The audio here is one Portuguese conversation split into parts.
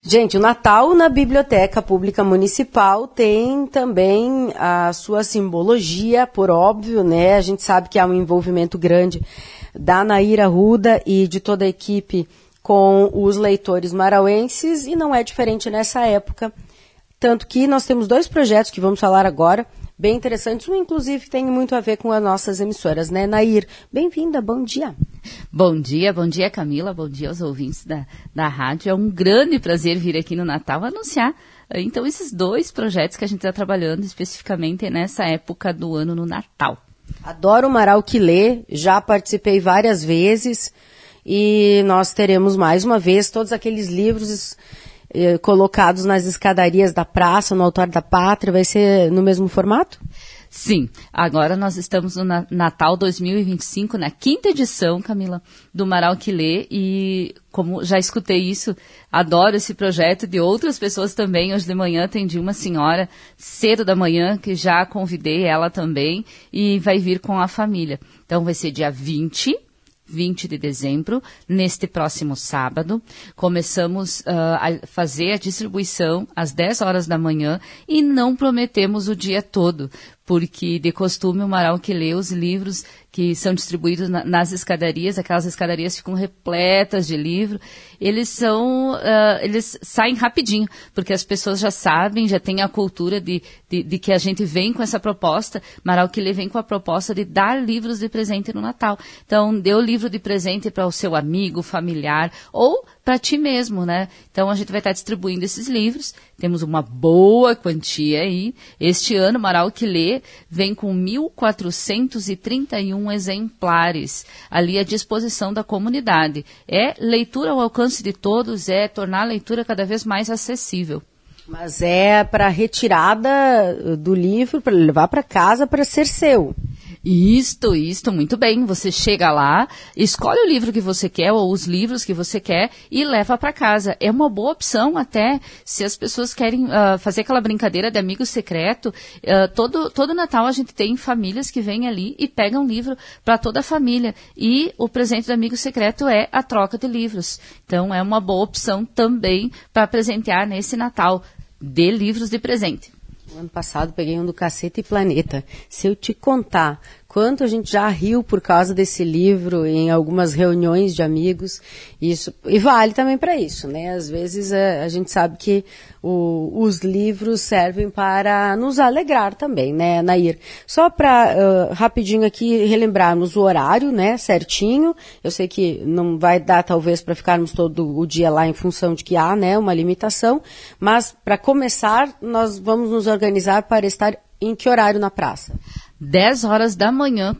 Gente, o Natal na Biblioteca Pública Municipal tem também a sua simbologia, por óbvio, né? A gente sabe que há um envolvimento grande da Nair Arruda e de toda a equipe com os leitores marauenses, e não é diferente nessa época. Tanto que nós temos 2 projetos que vamos falar agora, bem interessantes, um inclusive tem muito a ver com as nossas emissoras, né, Nair? Bem-vinda, bom dia. Bom dia Camila, bom dia aos ouvintes da rádio. É um grande prazer vir aqui no Natal anunciar, então, esses 2 projetos que a gente está trabalhando especificamente nessa época do ano no Natal. Adoro o Marau que Lê, já participei várias vezes e nós teremos mais uma vez todos aqueles livros colocados nas escadarias da praça, no Altar da Pátria. Vai ser no mesmo formato? Sim, agora nós estamos no Natal 2025, na 5ª edição, Camila, do Marau que Lê, e como já escutei isso, adoro esse projeto de outras pessoas também. Hoje de manhã atendi uma senhora, cedo da manhã, que já convidei ela também, e vai vir com a família. Então vai ser dia 20 de dezembro, neste próximo sábado. Começamos a fazer a distribuição às 10 horas da manhã e não prometemos o dia todo, porque de costume o Marau que Lê, os livros que são distribuídos nas escadarias, aquelas escadarias ficam repletas de livro, eles saem rapidinho, porque as pessoas já sabem, já têm a cultura de que a gente vem com essa proposta. Marau que Lê vem com a proposta de dar livros de presente no Natal. Então, dê o livro de presente para o seu amigo, familiar, ou para ti mesmo, né? Então, a gente vai estar distribuindo esses livros. Temos uma boa quantia aí. Este ano, Marau que Lê vem com 1.431 exemplares ali à disposição da comunidade. É leitura ao alcance de todos, é tornar a leitura cada vez mais acessível. Mas é para retirada do livro, para levar para casa, para ser seu. Isto, muito bem. Você chega lá, escolhe o livro que você quer ou os livros que você quer e leva para casa. É uma boa opção até se as pessoas querem fazer aquela brincadeira de amigo secreto. Todo Natal a gente tem famílias que vêm ali e pegam livro para toda a família. E o presente do amigo secreto é a troca de livros. Então é uma boa opção também para presentear nesse Natal. Dê livros de presente. No ano passado peguei um do Caceta e Planeta. Se eu te contar quanto a gente já riu por causa desse livro em algumas reuniões de amigos, isso, e vale também para isso, né? Às vezes a gente sabe que os livros servem para nos alegrar também, né, Nair? Só para rapidinho aqui relembrarmos o horário, né, certinho. Eu sei que não vai dar talvez para ficarmos todo o dia lá em função de que há, né, uma limitação, mas para começar nós vamos nos organizar para estar em que horário na praça? 10 horas da manhã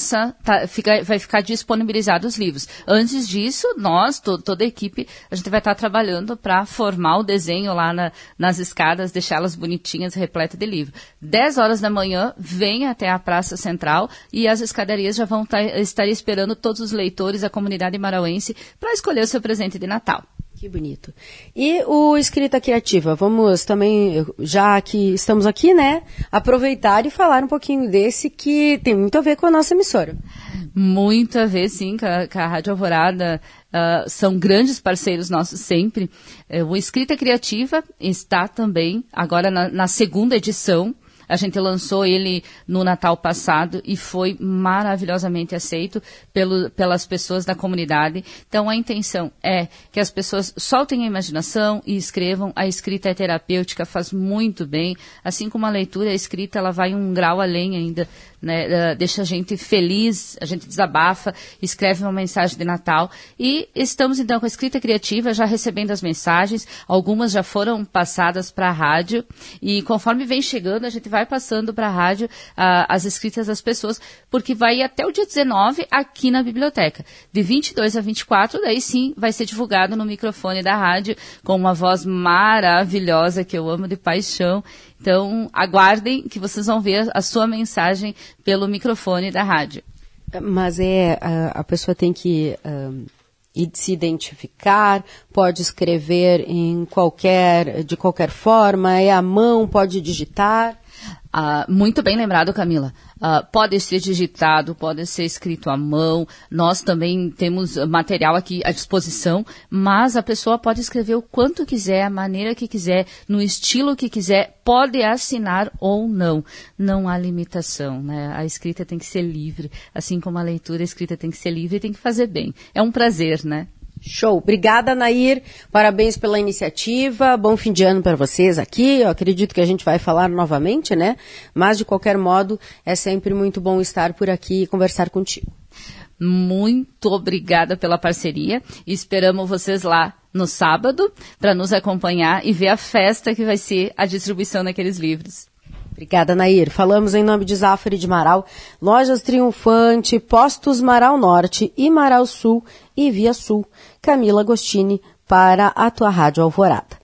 vai ficar disponibilizados os livros. Antes disso, nós, toda a equipe, a gente vai estar trabalhando para formar o desenho lá nas escadas, deixá-las bonitinhas, repletas de livro. 10 horas da manhã, vem até a Praça Central e as escadarias já vão estar esperando todos os leitores, a comunidade marauense, para escolher o seu presente de Natal. Que bonito. E o Escrita Criativa, vamos também, já que estamos aqui, né, aproveitar e falar um pouquinho desse que tem muito a ver com a nossa emissora. Muito a ver, sim, com a Rádio Alvorada. São grandes parceiros nossos sempre. O Escrita Criativa está também agora na 2ª edição. A gente lançou ele no Natal passado e foi maravilhosamente aceito pelas pessoas da comunidade. Então, a intenção é que as pessoas soltem a imaginação e escrevam. A escrita é terapêutica, faz muito bem. Assim como a leitura, a escrita ela vai um grau além ainda, né? Deixa a gente feliz, a gente desabafa, escreve uma mensagem de Natal. E estamos, então, com a Escrita Criativa, já recebendo as mensagens. Algumas já foram passadas para a rádio. E conforme vem chegando, a gente vai passando para a rádio as escritas das pessoas, porque vai até o dia 19 aqui na biblioteca. De 22 a 24, daí sim vai ser divulgado no microfone da rádio, com uma voz maravilhosa que eu amo de paixão. Então, aguardem que vocês vão ver a sua mensagem pelo microfone da rádio. Mas a pessoa tem que se identificar, pode escrever de qualquer forma, é à mão, pode digitar? Muito bem lembrado, Camila. Pode ser digitado, pode ser escrito à mão. Nós também temos material aqui à disposição, mas a pessoa pode escrever o quanto quiser, a maneira que quiser, no estilo que quiser, pode assinar ou não. Não há limitação, né? A escrita tem que ser livre, assim como a leitura, a escrita tem que ser livre e tem que fazer bem. É um prazer, né? Show. Obrigada, Nair. Parabéns pela iniciativa. Bom fim de ano para vocês aqui. Eu acredito que a gente vai falar novamente, né? Mas, de qualquer modo, é sempre muito bom estar por aqui e conversar contigo. Muito obrigada pela parceria. Esperamos vocês lá no sábado para nos acompanhar e ver a festa que vai ser a distribuição daqueles livros. Obrigada, Nair. Falamos em nome de Zafari de Marau, Lojas Triunfante, Postos Marau Norte e Marau Sul e Via Sul. Camila Agostini para a tua Rádio Alvorada.